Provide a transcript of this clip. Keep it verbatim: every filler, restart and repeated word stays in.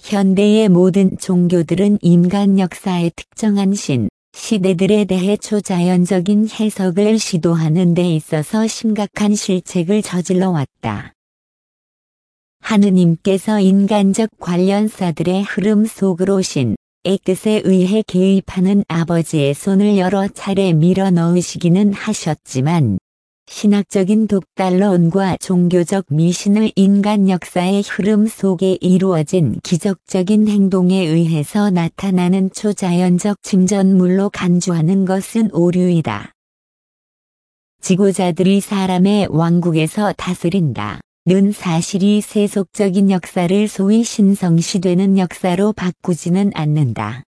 현대의 모든 종교들은 인간 역사의 특정한 신, 시대들에 대해 초자연적인 해석을 시도하는 데 있어서 심각한 실책을 저질러 왔다. 하느님께서 인간적 관련사들의 흐름 속으로 신의 뜻에 의해 개입하는 아버지의 손을 여러 차례 밀어 넣으시기는 하셨지만 신학적인 독달론과 종교적 미신을 인간 역사의 흐름 속에 이루어진 기적적인 행동에 의해서 나타나는 초자연적 침전물로 간주하는 것은 오류이다. 지고자들이 사람의 왕국에서 다스린다. 는 사실이 세속적인 역사를 소위 신성시되는 역사로 바꾸지는 않는다.